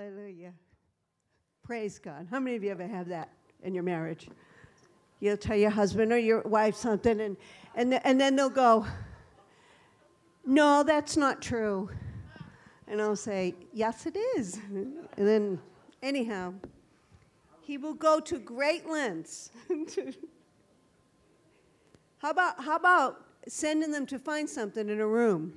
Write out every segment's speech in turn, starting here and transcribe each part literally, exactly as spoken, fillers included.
Hallelujah. Praise God. How many of you ever have that in your marriage? You'll tell your husband or your wife something, and, and, th- and then they'll go, no, that's not true. And I'll say, yes, it is. And then, anyhow, he will go to great lengths. to how about, how about sending them to find something in a room?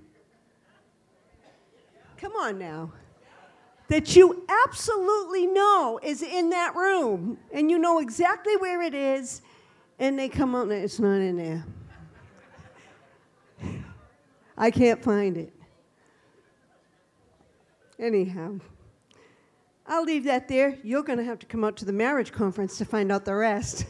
Come on now. That you absolutely know is in that room, and you know exactly where it is, and they come out and it's not in there. I can't find it. Anyhow, I'll leave that there. You're going to have to come out to the marriage conference to find out the rest.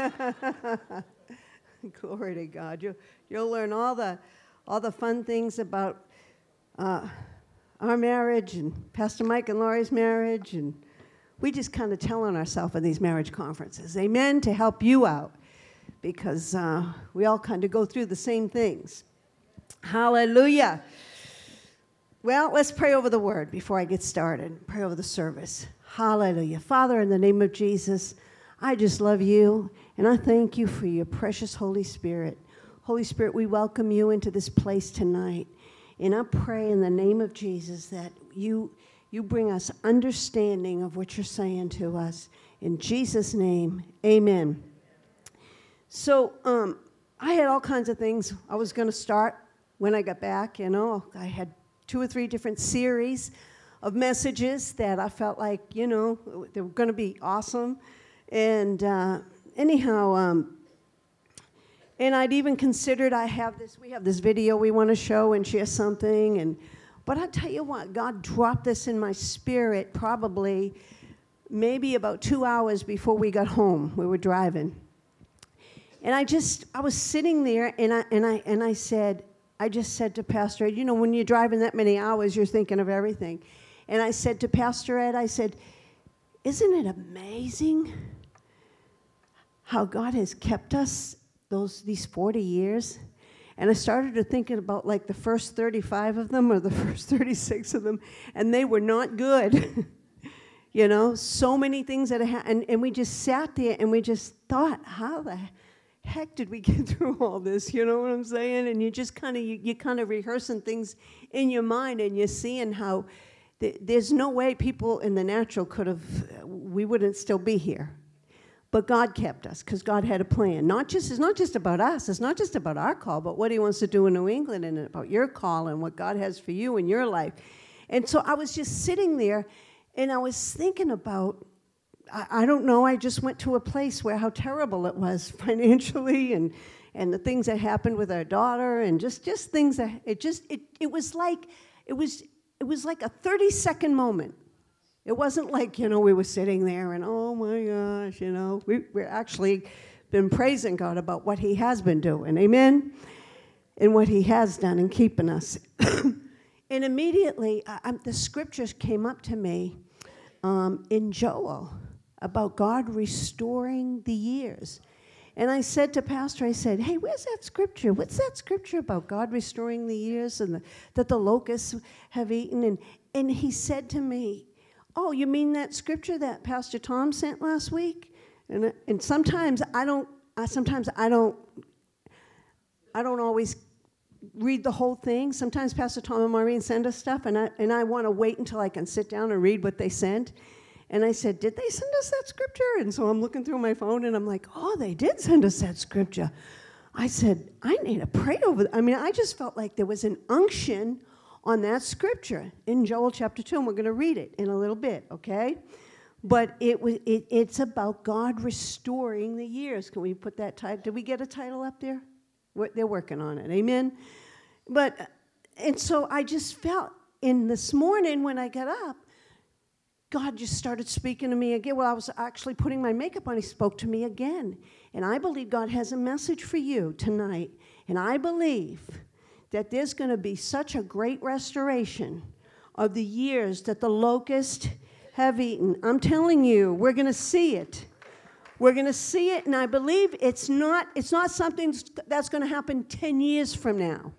Glory to God. You'll, you'll learn all the, all the fun things about uh, our marriage and Pastor Mike and Laurie's marriage, and we just kind of tell on ourselves in these marriage conferences, amen, to help you out, because uh, we all kind of go through the same things. Hallelujah. Well, let's pray over the word before I get started. Pray over the service. Hallelujah. Father, in the name of Jesus, I just love you, and I thank you for your precious Holy Spirit. Holy Spirit, we welcome you into this place tonight. And I pray in the name of Jesus that you you bring us understanding of what you're saying to us. In Jesus' name, amen. So um, I had all kinds of things I was going to start when I got back. You know, I had two or three different series of messages that I felt like, you know, they were going to be awesome. And uh, anyhow, um, and I'd even considered, I have this, we have this video we want to show and share something. And but I tell you what, God dropped this in my spirit probably maybe about two hours before we got home. We were driving. And I just, I was sitting there and I and I and I said, I just said to Pastor Ed, you know, when you're driving that many hours, you're thinking of everything. And I said to Pastor Ed, I said, isn't it amazing how God has kept us those these forty years? And I started to thinking about like the first thirty-five of them or the first thirty-six of them, and they were not good. You know, so many things that happened, and, and we just sat there and we just thought, how the heck did we get through all this? You know what I'm saying? And you just kind of, you, you kind of rehearsing things in your mind, and you're seeing how th- there's no way people in the natural could have, we wouldn't still be here. But God kept us because God had a plan. Not just, it's not just about us. It's not just about our call, but what he wants to do in New England and about your call and what God has for you in your life. And so I was just sitting there, and I was thinking about, I, I don't know, I just went to a place where how terrible it was financially, and and the things that happened with our daughter, and just, just things that, it just, it, it was like, it was, it was like a thirty-second moment. It wasn't like, you know, we were sitting there and, oh, my gosh, you know. We, we're actually been praising God about what he has been doing, amen? And what he has done in keeping us. And immediately, I, I, the scriptures came up to me um, in Joel about God restoring the years. And I said to Pastor, I said, hey, where's that scripture? What's that scripture about God restoring the years and the, that the locusts have eaten? And, and he said to me, oh, you mean that scripture that Pastor Tom sent last week? And and sometimes I don't. I, sometimes I don't. I don't always read the whole thing. Sometimes Pastor Tom and Maureen send us stuff, and I and I want to wait until I can sit down and read what they sent. And I said, did they send us that scripture? And so I'm looking through my phone, and I'm like, oh, they did send us that scripture. I said, I need to pray over. I mean, I just felt like there was an unction on that scripture in Joel chapter two, and we're going to read it in a little bit, okay? But it was it, it's about God restoring the years. Can we put that title? Did we get a title up there? We're, they're working on it, amen? But, and so I just felt, in this morning when I got up, God just started speaking to me again. Well, I was actually putting my makeup on. He spoke to me again. And I believe God has a message for you tonight. And I believe that there's going to be such a great restoration of the years that the locusts have eaten. I'm telling you, we're going to see it. We're going to see it, and I believe it's not, it's not something that's going to happen ten years from now.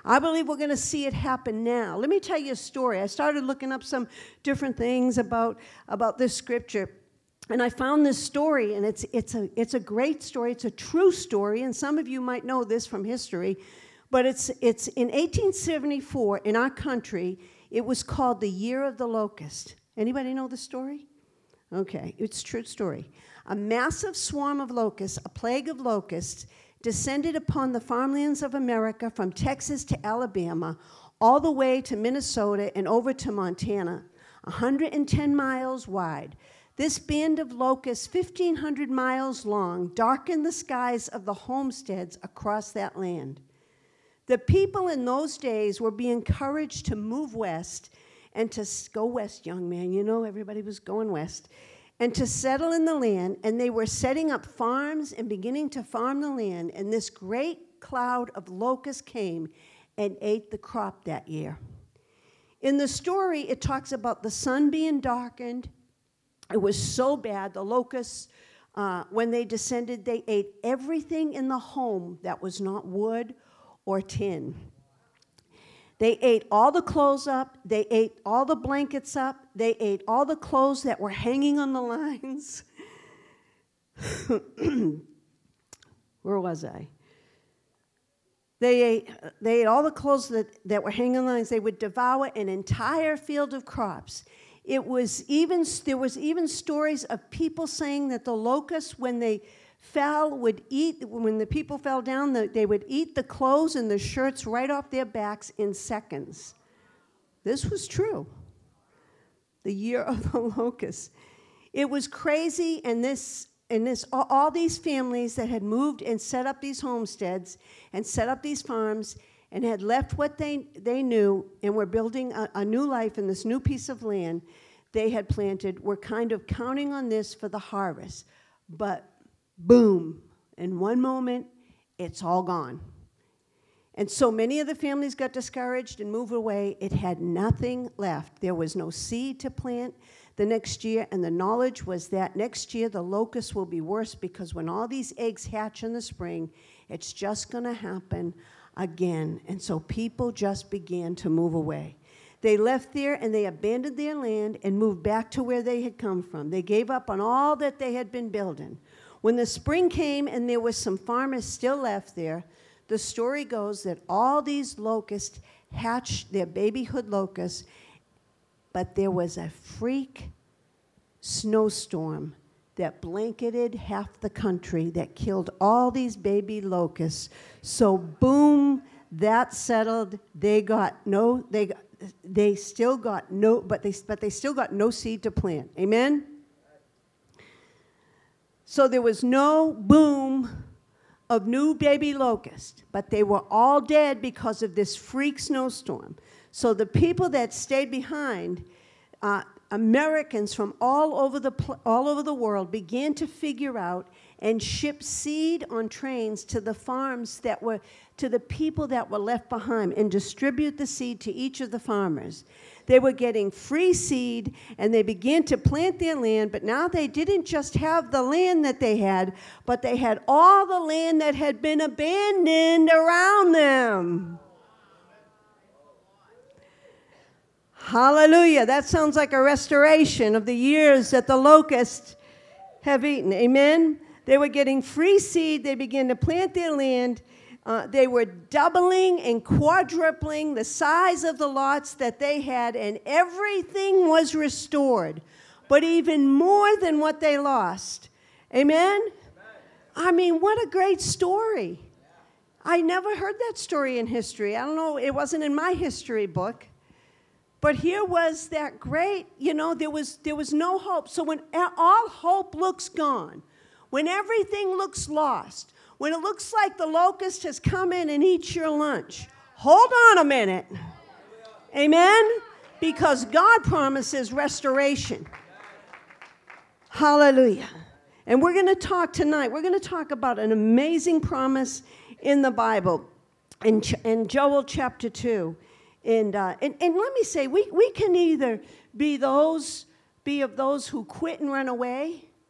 I believe we're going to see it happen now. Let me tell you a story. I started looking up some different things about, about this scripture. And I found this story, and it's, it's, a, it's a great story. It's a true story, and some of you might know this from history. But it's, it's in eighteen seventy-four, in our country, it was called the Year of the Locust. Anybody know the story? Okay, it's a true story. A massive swarm of locusts, a plague of locusts, descended upon the farmlands of America from Texas to Alabama, all the way to Minnesota and over to Montana, one hundred ten miles wide. This band of locusts, fifteen hundred miles long, darkened the skies of the homesteads across that land. The people in those days were being encouraged to move west and to go west, young man. You know, everybody was going west. And to settle in the land, and they were setting up farms and beginning to farm the land, and this great cloud of locusts came and ate the crop that year. In the story, it talks about the sun being darkened. It was so bad, the locusts, uh, when they descended, they ate everything in the home that was not wood or tin. They ate all the clothes up. They ate all the blankets up. They ate all the clothes that were hanging on the lines. Where was I? They ate, they ate all the clothes that, that were hanging on the lines. They would devour an entire field of crops. It was even, there was even stories of people saying that the locusts, when they fell, would eat, when the people fell down, the, they would eat the clothes and the shirts right off their backs in seconds. This was true. The year of the locusts. It was crazy, and this, and this, all, all these families that had moved and set up these homesteads and set up these farms and had left what they, they knew and were building a, a new life in this new piece of land they had planted, were kind of counting on this for the harvest. But boom, in one moment, it's all gone. And so many of the families got discouraged and moved away. It had nothing left. There was no seed to plant the next year, and the knowledge was that next year the locusts will be worse, because when all these eggs hatch in the spring, it's just going to happen again. And so people just began to move away. They left there and they abandoned their land and moved back to where they had come from. They gave up on all that they had been building. When the spring came and there was some farmers still left there, the story goes that all these locusts hatched their babyhood locusts, but there was a freak snowstorm that blanketed half the country that killed all these baby locusts. So boom, that settled. They got no, they got, they still got no, but they but they still got no seed to plant. Amen? So there was no boom of new baby locusts, but they were all dead because of this freak snowstorm. So the people that stayed behind, uh, Americans from all over the pl- all over the world, began to figure out and ship seed on trains to the farms that were, to the people that were left behind, and distribute the seed to each of the farmers. They were getting free seed, and they began to plant their land, but now they didn't just have the land that they had, but they had all the land that had been abandoned around them. Hallelujah. That sounds like a restoration of the years that the locusts have eaten. Amen? They were getting free seed. They began to plant their land. Uh, they were doubling and quadrupling the size of the lots that they had, and everything was restored, but even more than what they lost. Amen? Amen. I mean, what a great story. I never heard that story in history. I don't know, it wasn't in my history book. But here was that great, you know, there was there was no hope. So when all hope looks gone, when everything looks lost, when it looks like the locust has come in and eats your lunch, hold on a minute. Amen? Because God promises restoration. Hallelujah. And we're going to talk tonight, we're going to talk about an amazing promise in the Bible, in, in Joel chapter two. And, uh, and and let me say, we, we can either be those, be of those who quit and run away,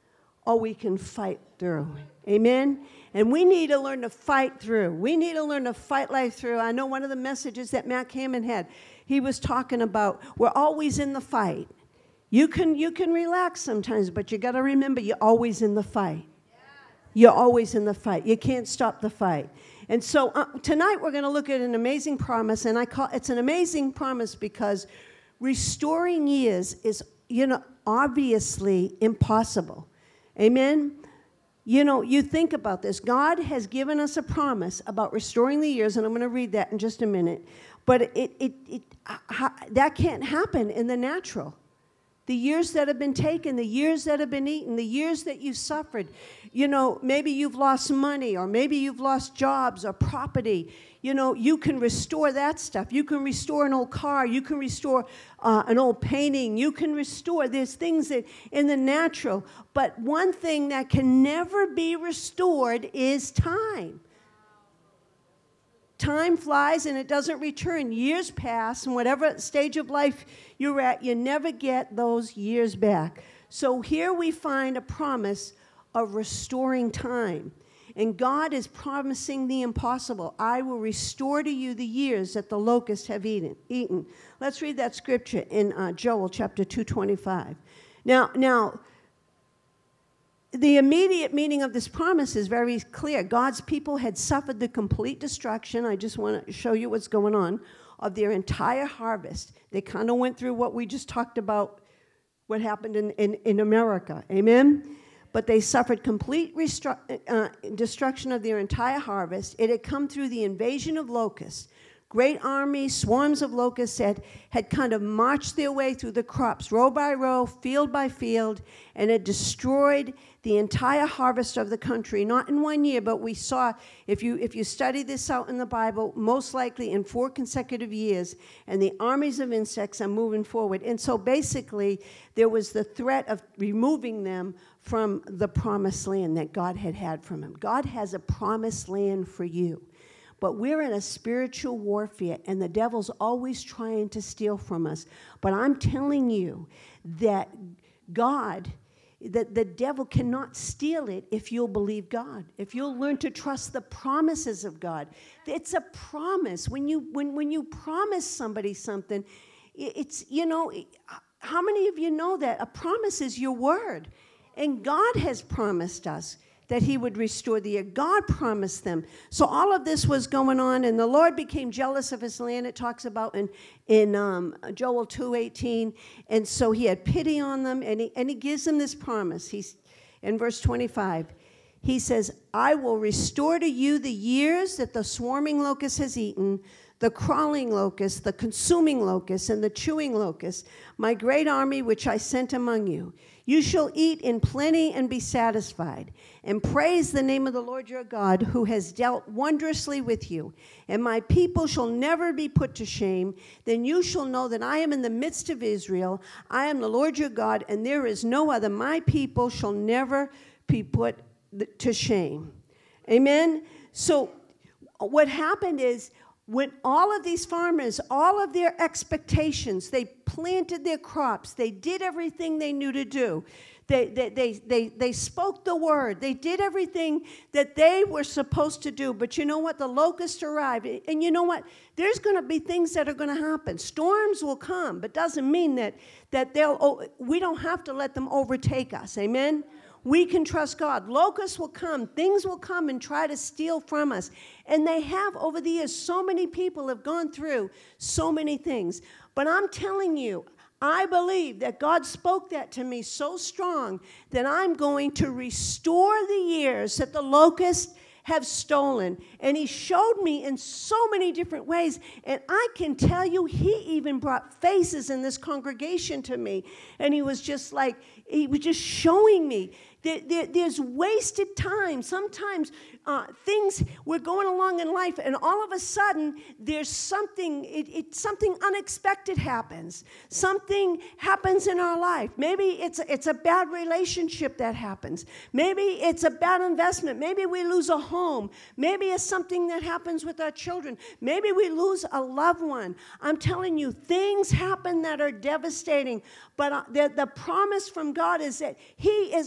or we can fight through. Amen? And we need to learn to fight through. We need to learn to fight life through. I know one of the messages that Matt Cameron had, he was talking about we're always in the fight. You can, you can relax sometimes, but you got to remember you're always in the fight. You're always in the fight. You can't stop the fight. And so uh, tonight we're going to look at an amazing promise, and I call it's an amazing promise because restoring years is, you know, obviously impossible. Amen? You know, you think about this. God has given us a promise about restoring the years, and I'm going to read that in just a minute. But it, it, it, uh, that can't happen in the natural. The years that have been taken, the years that have been eaten, the years that you suffered. You know, maybe you've lost money, or maybe you've lost jobs or property. You know, you can restore that stuff. You can restore an old car. You can restore uh, an old painting. You can restore. There's things that in the natural. But one thing that can never be restored is time. Time flies and it doesn't return. Years pass, and whatever stage of life you're at, you never get those years back. So here we find a promise of restoring time. And God is promising the impossible. I will restore to you the years that the locusts have eaten. eaten. Let's read that scripture in uh, Joel chapter two twenty-five. Now, now, the immediate meaning of this promise is very clear. God's people had suffered the complete destruction. I just want to show you what's going on, of their entire harvest. They kind of went through what we just talked about, what happened in, in, in America. Amen? But they suffered complete restru- uh, destruction of their entire harvest. It had come through the invasion of locusts. Great armies, swarms of locusts had, had kind of marched their way through the crops, row by row, field by field, and had destroyed the entire harvest of the country, not in one year, but we saw, if you if you study this out in the Bible, most likely in four consecutive years, and the armies of insects are moving forward. And so basically, there was the threat of removing them from the promised land that God had had from him. God has a promised land for you. But we're in a spiritual warfare, and the devil's always trying to steal from us. But I'm telling you that God, that the devil cannot steal it if you'll believe God, if you'll learn to trust the promises of God. It's a promise. When you when when you promise somebody something, it's, you know, how many of you know that a promise is your word? And God has promised us that he would restore the year. God promised them. So all of this was going on, and the Lord became jealous of his land. It talks about in, in um, Joel two eighteen. And so he had pity on them, and he, and he gives them this promise. He's in verse twenty-five. He says, I will restore to you the years that the swarming locust has eaten, the crawling locust, the consuming locust, and the chewing locust, my great army which I sent among you. You shall eat in plenty and be satisfied, and praise the name of the Lord your God, who has dealt wondrously with you. And my people shall never be put to shame. Then you shall know that I am in the midst of Israel. I am the Lord your God, and there is no other. My people shall never be put to shame. Amen? So what happened is, when all of these farmers, all of their expectations, they planted their crops, they did everything they knew to do. They, they, they, they, they spoke the word. They did everything that they were supposed to do. But you know what? The locusts arrived. And you know what? There's going to be things that are going to happen. Storms will come, but doesn't mean that, that they'll, oh, we don't have to let them overtake us. Amen? We can trust God. Locusts will come. Things will come and try to steal from us. And they have over the years. So many people have gone through so many things. But I'm telling you, I believe that God spoke that to me so strong that I'm going to restore the years that the locusts have stolen. And he showed me in so many different ways. And I can tell you, he even brought faces in this congregation to me. And he was just like, he was just showing me. There, there, there's wasted time. Sometimes uh, things, we're going along in life, and all of a sudden, there's something, it, it, something unexpected happens. Something happens in our life. Maybe it's a, it's a bad relationship that happens. Maybe it's a bad investment. Maybe we lose a home. Maybe it's something that happens with our children. Maybe we lose a loved one. I'm telling you, things happen that are devastating, but uh, the, the promise from God is that he is a restorer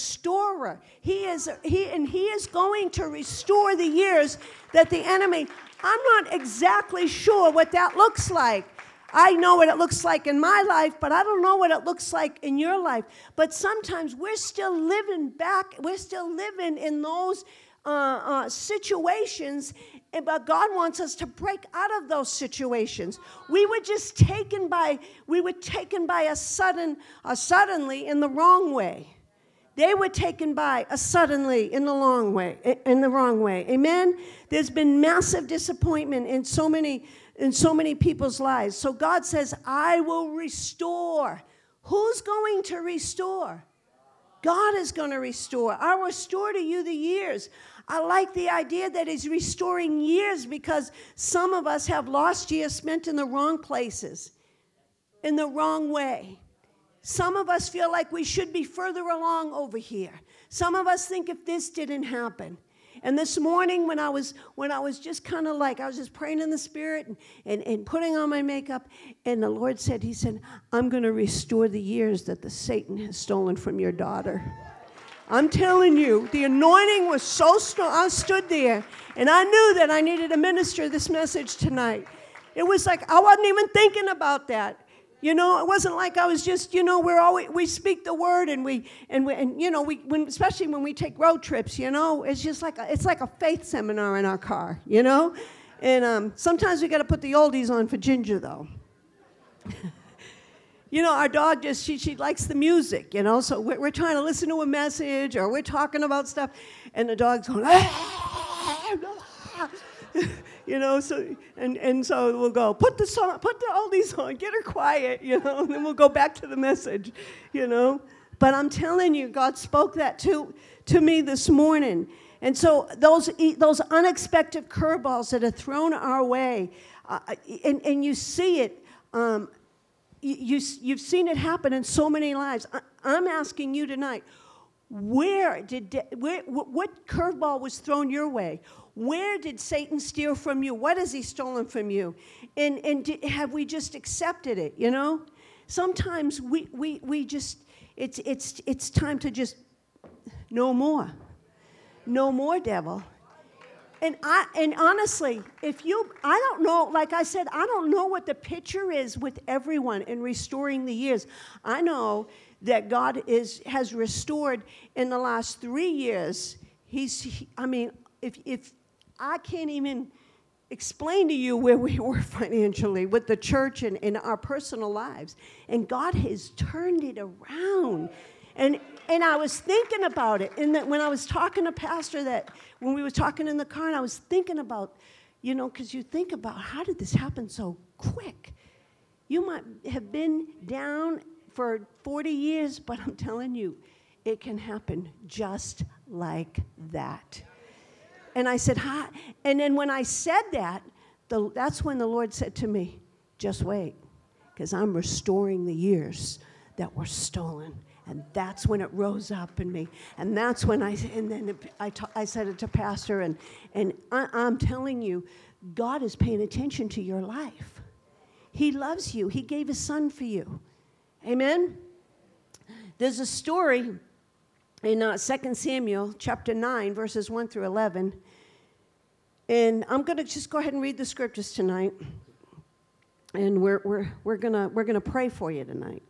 restorer. He is, he, and he is going to restore the years that the enemy, I'm not exactly sure what that looks like. I know what it looks like in my life, but I don't know what it looks like in your life. But sometimes we're still living back, we're still living in those uh, uh, situations, but God wants us to break out of those situations. We were just taken by, we were taken by a sudden, a suddenly in the wrong way. They were taken by a suddenly in the long way, in the wrong way. Amen? There's been massive disappointment in so many in so many people's lives. So God says, I will restore. Who's going to restore? God is going to restore. I'll restore to you the years. I like the idea that he's restoring years because some of us have lost years spent in the wrong places, in the wrong way. Some of us feel like we should be further along over here. Some of us think if this didn't happen. And this morning when I was when I was just kind of like, I was just praying in the Spirit and, and, and putting on my makeup, and the Lord said, he said, I'm going to restore the years that the Satan has stolen from your daughter. I'm telling you, the anointing was so strong. I stood there, and I knew that I needed to minister this message tonight. It was like I wasn't even thinking about that. You know, it wasn't like I was just, you know, we're always, we speak the word and we, and we, and you know, we, when, especially when we take road trips, you know, it's just like, a, it's like a faith seminar in our car, you know? And um, sometimes we got to put the oldies on for Ginger, though. You know, our dog just, she, she likes the music, you know, so we're, we're trying to listen to a message or we're talking about stuff, and the dog's going, you know, so and, and so we'll go, put the song, put the oldies on, get her quiet, you know, and then we'll go back to the message, you know. But I'm telling you, God spoke that to, to me this morning. And so those those unexpected curveballs that are thrown our way, uh, and, and you see it, um, you, you've seen it happen in so many lives. I, I'm asking you tonight, where did, where, what curveball was thrown your way? Where did Satan steal from you? What has he stolen from you? And and did, have we just accepted it, you know? Sometimes we, we, we just, it's, it's, it's time to just, no more. No more, devil. And I and honestly, if you, I don't know, like I said, I don't know what the picture is with everyone in restoring the years. I know that God is has restored in the last three years. He's, he, I mean, if if I can't even explain to you where we were financially with the church and in our personal lives. And God has turned it around. And and I was thinking about it. And that when I was talking to Pastor, that when we were talking in the car, and I was thinking about, you know, because you think about, how did this happen so quick? You might have been down for forty years, but I'm telling you, it can happen just like that. And I said, hi. And then when I said that, the, that's when the Lord said to me, just wait, because I'm restoring the years that were stolen. And that's when it rose up in me. And that's when I, and then it, I, ta- I said it to Pastor, and, and I, I'm telling you, God is paying attention to your life. He loves you. He gave his son for you. Amen? There's a story in uh, Second Samuel chapter nine, verses one through eleven. And I'm going to just go ahead and read the scriptures tonight. And we're, we're, we're going to we're gonna pray for you tonight.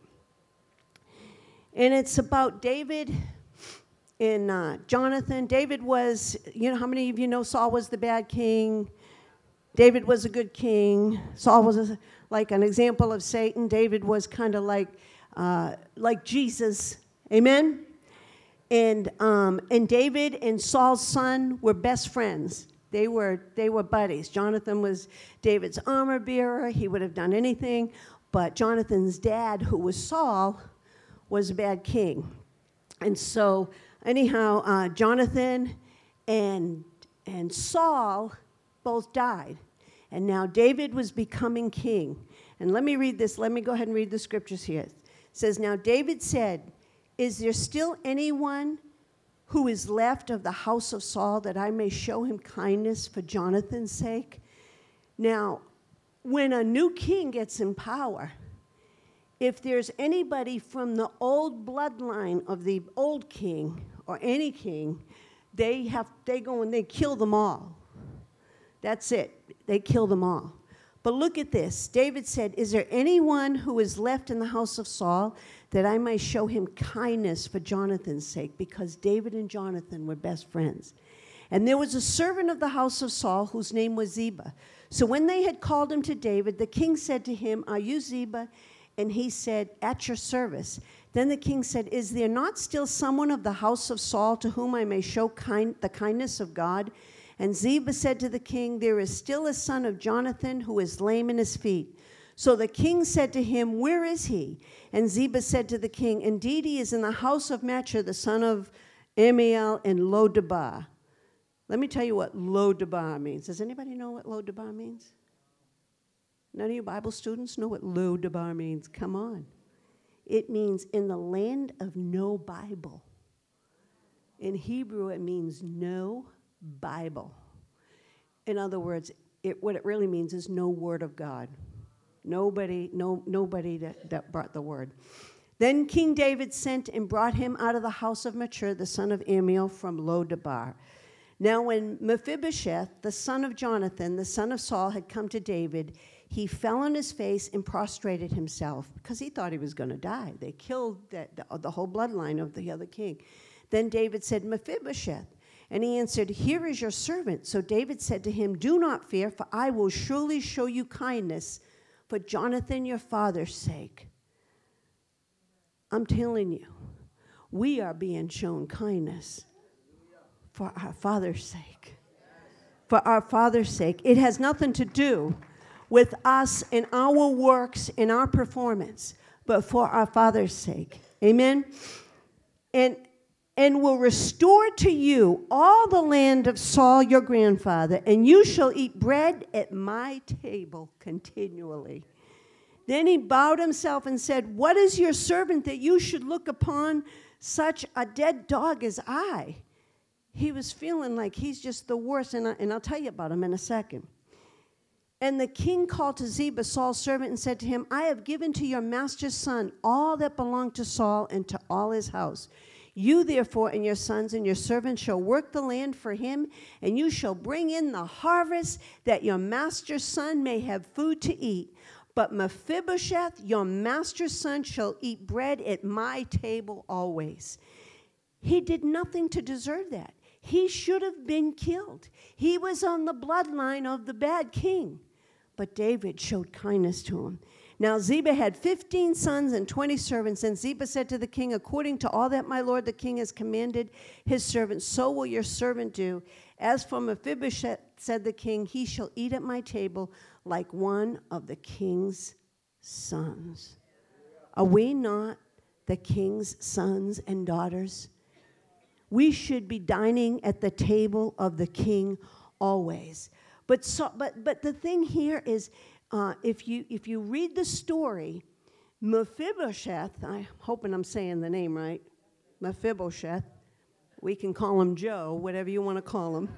And it's about David and uh, Jonathan. David was, you know, how many of you know Saul was the bad king? David was a good king. Saul was a, like an example of Satan. David was kind of like uh, like Jesus. Amen? And um, and David and Saul's son were best friends. They were they were buddies. Jonathan was David's armor bearer. He would have done anything. But Jonathan's dad, who was Saul, was a bad king. And so anyhow, uh, Jonathan and and Saul both died. And now David was becoming king. And let me read this. Let me go ahead and read the scriptures here. It says, now David said, is there still anyone who is left of the house of Saul that I may show him kindness for Jonathan's sake? Now, when a new king gets in power, if there's anybody from the old bloodline of the old king or any king, they have they go and they kill them all. That's it. They kill them all. But look at this. David said, is there anyone who is left in the house of Saul that I may show him kindness for Jonathan's sake? Because David and Jonathan were best friends. And there was a servant of the house of Saul whose name was Ziba. So when they had called him to David, the king said to him, are you Ziba? And he said, at your service. Then the king said, is there not still someone of the house of Saul to whom I may show kind, the kindness of God? And Ziba said to the king, there is still a son of Jonathan who is lame in his feet. So the king said to him, where is he? And Ziba said to the king, indeed he is in the house of Machir, the son of Amiel in Lo-debar. Let me tell you what Lo-debar means. Does anybody know what Lo-debar means? None of you Bible students know what Lo-debar means? Come on. It means in the land of no Bible. In Hebrew, it means no Bible. In other words, it, what it really means is no word of God. Nobody, no, nobody that, that brought the word. Then King David sent and brought him out of the house of Machir, the son of Amiel, from Lo-debar. Now when Mephibosheth, the son of Jonathan, the son of Saul, had come to David, he fell on his face and prostrated himself because he thought he was going to die. They killed the, the, the whole bloodline of the other king. Then David said, Mephibosheth. And he answered, here is your servant. So David said to him, do not fear, for I will surely show you kindness for Jonathan your father's sake. I'm telling you, we are being shown kindness for our father's sake. For our father's sake. It has nothing to do with us and our works and our performance, but for our father's sake. Amen? And and will restore to you all the land of Saul your grandfather, and you shall eat bread at my table continually. Then he bowed himself and said, what is your servant that you should look upon such a dead dog as I? He was feeling like he's just the worst, and, I, and I'll tell you about him in a second. And the king called to Ziba, Saul's servant, and said to him, I have given to your master's son all that belonged to Saul and to all his house. You, therefore, and your sons and your servants shall work the land for him, and you shall bring in the harvest, that your master's son may have food to eat. But Mephibosheth, your master's son, shall eat bread at my table always. He did nothing to deserve that. He should have been killed. He was on the bloodline of the bad king. But David showed kindness to him. Now Ziba had fifteen sons and twenty servants, and Ziba said to the king, according to all that my lord the king has commanded his servant, so will your servant do. As for Mephibosheth, said the king, he shall eat at my table like one of the king's sons. Are we not the king's sons and daughters? We should be dining at the table of the king always. But so, but but the thing here is, uh, if you if you read the story, Mephibosheth, I'm hoping I'm saying the name right, Mephibosheth, we can call him Joe, whatever you want to call him.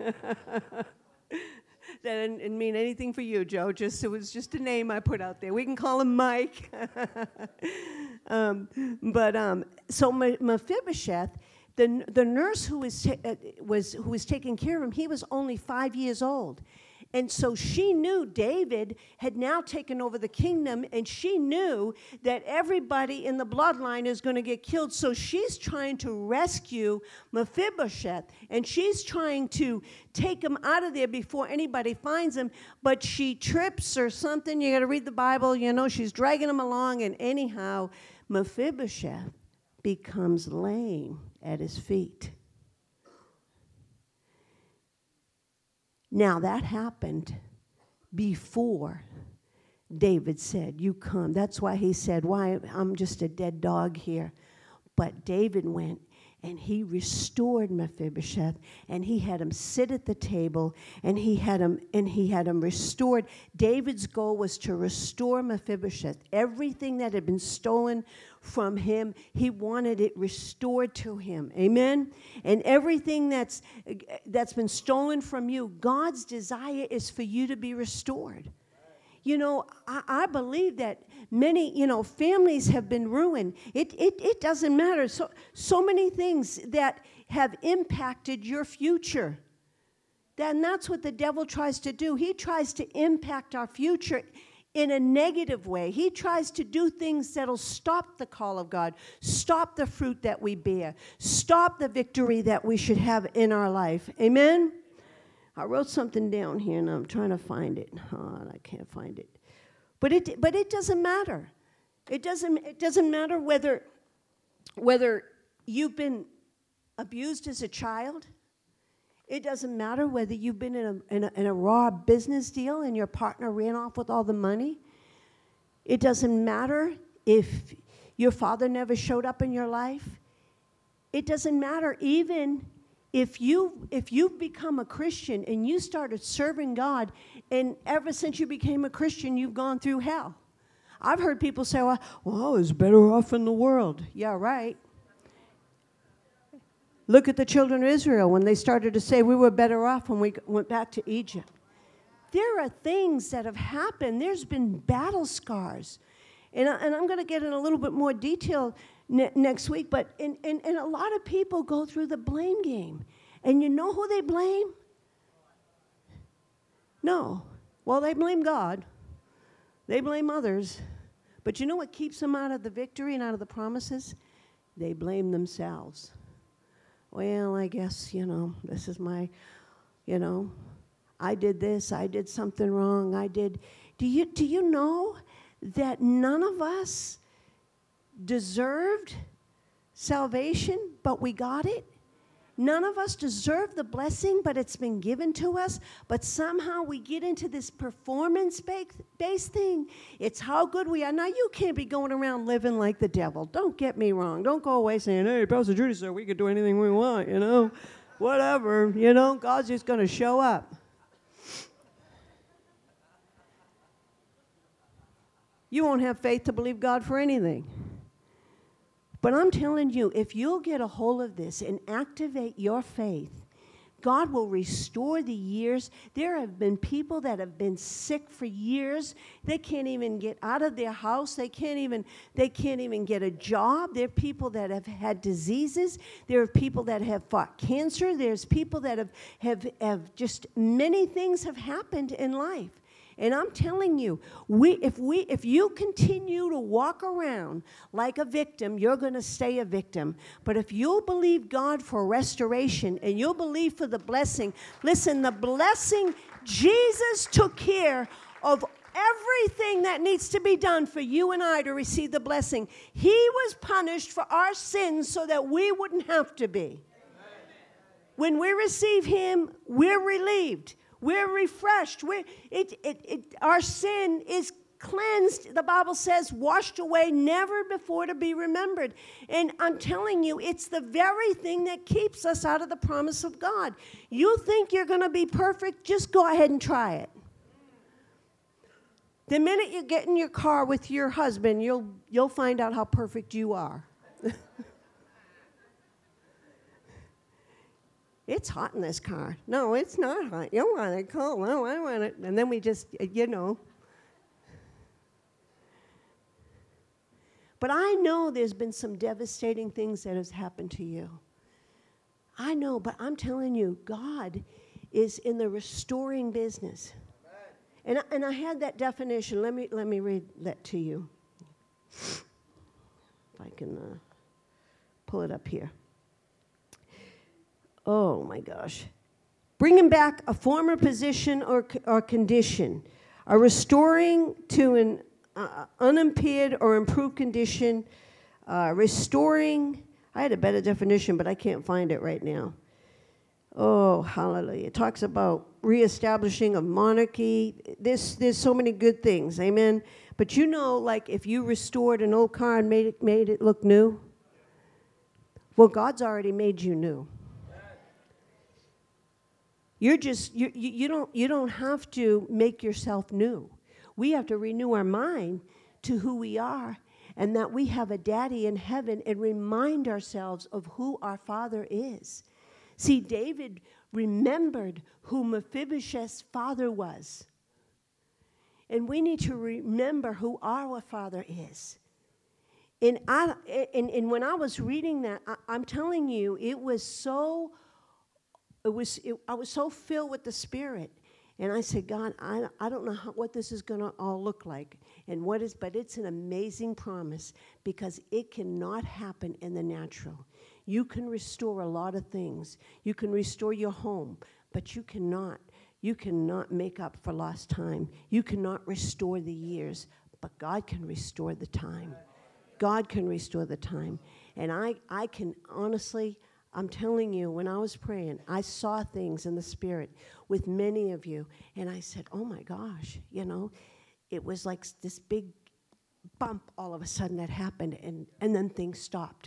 That didn't mean anything for you, Joe. Just it was just a name I put out there. We can call him Mike. um, but um, so Mephibosheth, the the nurse who was ta- uh, was who was taking care of him, he was only five years old. And so she knew David had now taken over the kingdom, and she knew that everybody in the bloodline is going to get killed. So she's trying to rescue Mephibosheth, and she's trying to take him out of there before anybody finds him. But she trips or something. You got to read the Bible. You know, she's dragging him along, and anyhow, Mephibosheth becomes lame at his feet. Now, that happened before David said, you come. That's why he said, why, I'm just a dead dog here. But David went and he restored Mephibosheth, and he had him sit at the table, and he had him and he had him restored. David's goal was to restore Mephibosheth. Everything that had been stolen from him, he wanted it restored to him. Amen? And everything that's that's been stolen from you, God's desire is for you to be restored. You know, I, I believe that many, you know, families have been ruined. It, it, it doesn't matter. So, so many things that have impacted your future. Then that's what the devil tries to do. He tries to impact our future in a negative way. He tries to do things that'll stop the call of God, stop the fruit that we bear, stop the victory that we should have in our life. Amen? I wrote something down here, and I'm trying to find it. Oh, I can't find it. But it, but it doesn't matter. It doesn't, it doesn't matter whether, whether you've been abused as a child. It doesn't matter whether you've been in a, in a, in a raw business deal and your partner ran off with all the money. It doesn't matter if your father never showed up in your life. It doesn't matter even if you if you've become a Christian and you started serving God, and ever since you became a Christian, you've gone through hell. I've heard people say, well, well I was better off in the world. Yeah, right. Look at the children of Israel when they started to say we were better off when we went back to Egypt. There are things that have happened. There's been battle scars. And, I, and I'm going to get in a little bit more detail ne- next week, but and, and, and a lot of people go through the blame game. And you know who they blame? No. Well, they blame God. They blame others. But you know what keeps them out of the victory and out of the promises? They blame themselves. Well, I guess, you know, this is my, you know, I did this, I did something wrong, I did. Do you, do you know that none of us deserved salvation, but we got it? None of us deserve the blessing, but it's been given to us. But somehow we get into this performance-based thing. It's how good we are. Now, you can't be going around living like the devil. Don't get me wrong. Don't go away saying, hey, Pastor Judy said we can do anything we want, you know. Whatever, you know. God's just going to show up. You won't have faith to believe God for anything. But I'm telling you, if you'll get a hold of this and activate your faith, God will restore the years. There have been people that have been sick for years. They can't even get out of their house. They can't even, they can't even get a job. There are people that have had diseases. There are people that have fought cancer. There's people that have, have, have just, many things have happened in life. And I'm telling you, we, if we, if you continue to walk around like a victim, you're going to stay a victim. But if you'll believe God for restoration and you'll believe for the blessing, listen, the blessing, Jesus took care of everything that needs to be done for you and I to receive the blessing. He was punished for our sins so that we wouldn't have to be. When we receive him, we're relieved. We're refreshed. We're, it, it, it, our sin is cleansed, the Bible says, washed away, never before to be remembered. And I'm telling you, it's the very thing that keeps us out of the promise of God. You think you're going to be perfect, just go ahead and try it. The minute you get in your car with your husband, you'll, you'll find out how perfect you are. It's hot in this car. No, it's not hot. You want it cold. No, I want it. And then we just, you know. But I know there's been some devastating things that has happened to you. I know, but I'm telling you, God is in the restoring business. And I, and I had that definition. Let me let me read that to you. If I can uh, pull it up here. Oh, my gosh. Bringing back a former position or, or condition. A restoring to an uh, unimpaired or improved condition. Uh, restoring. I had a better definition, but I can't find it right now. Oh, hallelujah. It talks about reestablishing a monarchy. There's, there's so many good things. Amen. But you know, like if you restored an old car and made it, made it look new, well, God's already made you new. You're just, you, you, you, don't, you don't have to make yourself new. We have to renew our mind to who we are and that we have a daddy in heaven and remind ourselves of who our Father is. See, David remembered who Mephibosheth's father was. And we need to remember who our Father is. And, I, and, and when I was reading that, I, I'm telling you, it was so, it was, it, I was so filled with the Spirit. And I said, God, I, I don't know how, what this is going to all look like. And what is, but it's an amazing promise because it cannot happen in the natural. You can restore a lot of things. You can restore your home, but you cannot. You cannot make up for lost time. You cannot restore the years, but God can restore the time. God can restore the time. And I, I can honestly, I'm telling you, when I was praying, I saw things in the Spirit with many of you, and I said, oh my gosh, you know, it was like this big bump all of a sudden that happened, and, and then things stopped.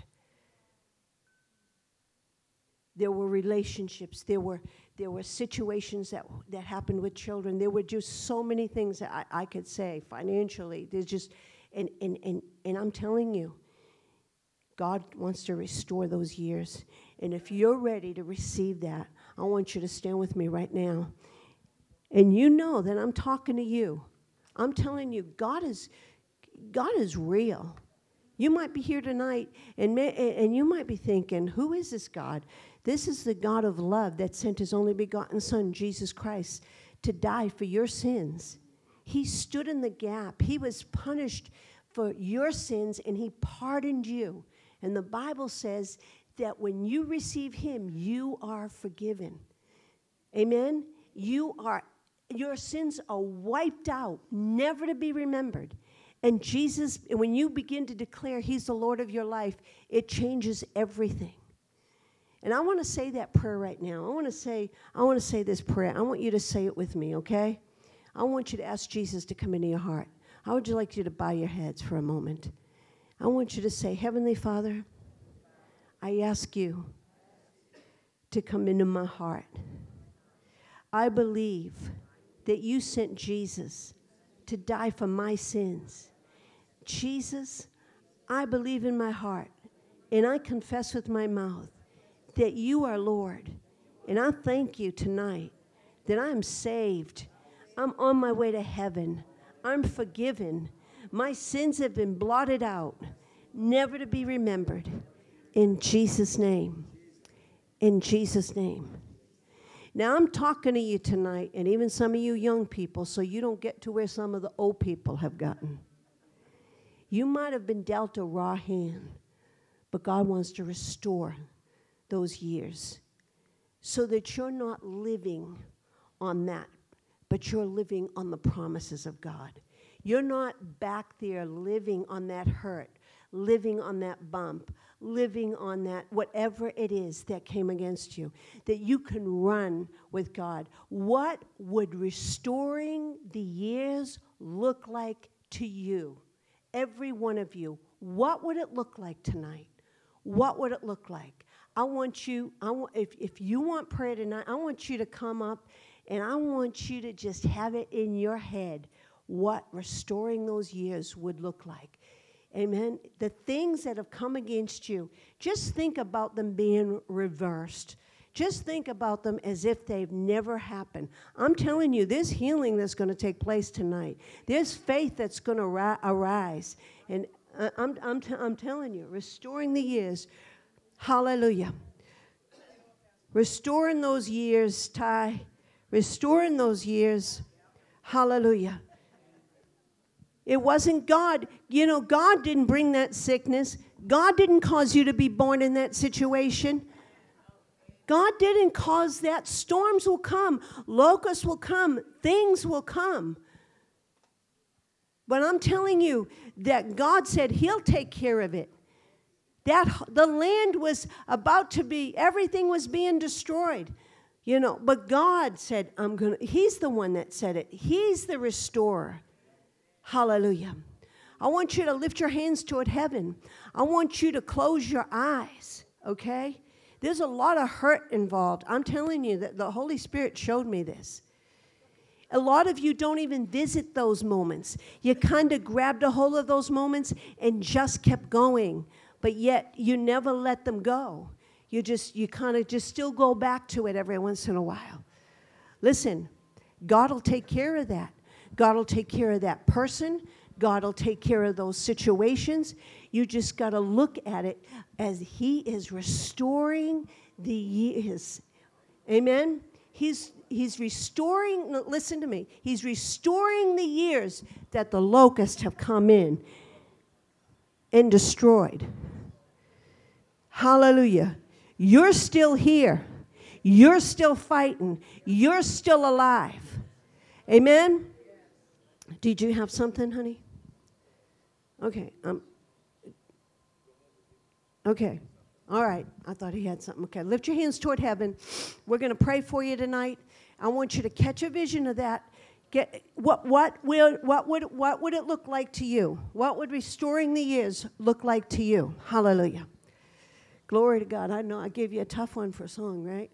There were relationships, there were there were situations that that happened with children. There were just so many things that I, I could say financially. There's just, and, and, and, and I'm telling you, God wants to restore those years. And if you're ready to receive that, I want you to stand with me right now. And you know that I'm talking to you. I'm telling you, God is, God is real. You might be here tonight, and, may, and you might be thinking, who is this God? This is the God of love that sent his only begotten Son, Jesus Christ, to die for your sins. He stood in the gap. He was punished for your sins, and he pardoned you. And the Bible says that when you receive him, you are forgiven. Amen? You are, your sins are wiped out, never to be remembered. And Jesus, when you begin to declare he's the Lord of your life, it changes everything. And I want to say that prayer right now. I want to say, I want to say this prayer. I want you to say it with me, okay? I want you to ask Jesus to come into your heart. I would like you to bow your heads for a moment. I want you to say, Heavenly Father, I ask you to come into my heart. I believe that you sent Jesus to die for my sins. Jesus, I believe in my heart, and I confess with my mouth that you are Lord. And I thank you tonight that I'm saved. I'm on my way to heaven. I'm forgiven. My sins have been blotted out, never to be remembered. In Jesus' name. In Jesus' name. Now, I'm talking to you tonight, and even some of you young people, so you don't get to where some of the old people have gotten. You might have been dealt a raw hand, but God wants to restore those years so that you're not living on that, but you're living on the promises of God. You're not back there living on that hurt, living on that bump, living on that whatever it is that came against you, that you can run with God. What would restoring the years look like to you? Every one of you, what would it look like tonight? What would it look like? I want you, I want, if, if you want prayer tonight, I want you to come up and I want you to just have it in your head what restoring those years would look like. Amen. The things that have come against you, just think about them being reversed. Just think about them as if they've never happened. I'm telling you, there's healing that's going to take place tonight. There's faith that's going to ri- arise. And uh, I'm, I'm, t- I'm telling you, restoring the years. Hallelujah. Restoring those years, Ty. Restoring those years. Hallelujah. It wasn't God. You know, God didn't bring that sickness. God didn't cause you to be born in that situation. God didn't cause that. Storms will come. Locusts will come. Things will come. But I'm telling you that God said he'll take care of it. That the land was about to be, everything was being destroyed. You know, but God said, I'm going to, he's the one that said it. He's the restorer. Hallelujah. I want you to lift your hands toward heaven. I want you to close your eyes, okay? There's a lot of hurt involved. I'm telling you that the Holy Spirit showed me this. A lot of you don't even visit those moments. You kind of grabbed a hold of those moments and just kept going, but yet you never let them go. You just, you kind of just still go back to it every once in a while. Listen, God will take care of that. God will take care of that person. God will take care of those situations. You just got to look at it as he is restoring the years. Amen? He's, he's restoring, no, listen to me, he's restoring the years that the locusts have come in and destroyed. Hallelujah. You're still here. You're still fighting. You're still alive. Amen? Did you have something, honey? Okay. Um. Okay. All right. I thought he had something. Okay. Lift your hands toward heaven. We're going to pray for you tonight. I want you to catch a vision of that. Get what what will what would what would it look like to you? What would restoring the years look like to you? Hallelujah. Glory to God. I know I gave you a tough one for a song, right?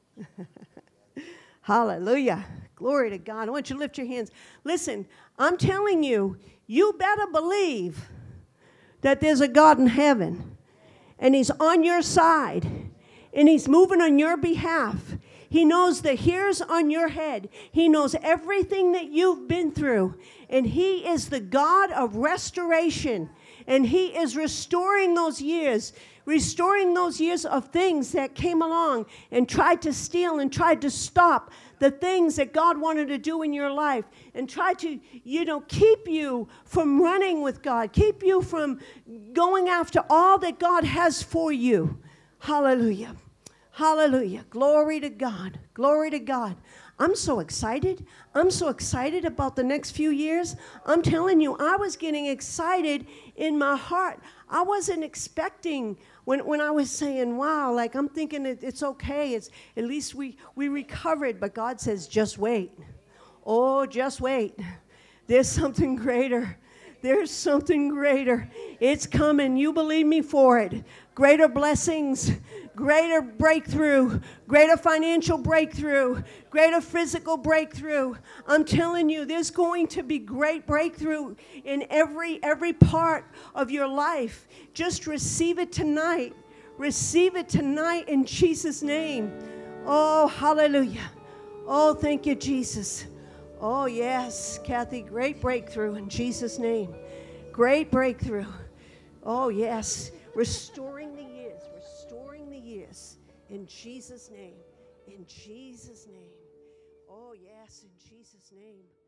Hallelujah. Glory to God. I want you to lift your hands. Listen, I'm telling you, you better believe that there's a God in heaven, and he's on your side, and he's moving on your behalf. He knows the hairs on your head. He knows everything that you've been through, and he is the God of restoration, and he is restoring those years. Restoring those years of things that came along and tried to steal and tried to stop the things that God wanted to do in your life and tried to, you know, keep you from running with God, keep you from going after all that God has for you. Hallelujah. Hallelujah. Glory to God. Glory to God. I'm so excited. I'm so excited about the next few years. I'm telling you, I was getting excited in my heart. I wasn't expecting when, when I was saying, wow, like I'm thinking it, it's okay. It's at least we, we recovered. But God says, just wait. Oh, just wait. There's something greater. There's something greater. It's coming. You believe me for it. Greater blessings, greater breakthrough, greater financial breakthrough, greater physical breakthrough. I'm telling you, there's going to be great breakthrough in every every part of your life. Just receive it tonight. Receive it tonight in Jesus' name. Oh, hallelujah. Oh, thank you, Jesus. Oh, yes, Kathy, great breakthrough in Jesus' name. Great breakthrough. Oh, yes. Restoring the years, restoring the years in Jesus' name. In Jesus' name. Oh, yes, in Jesus' name.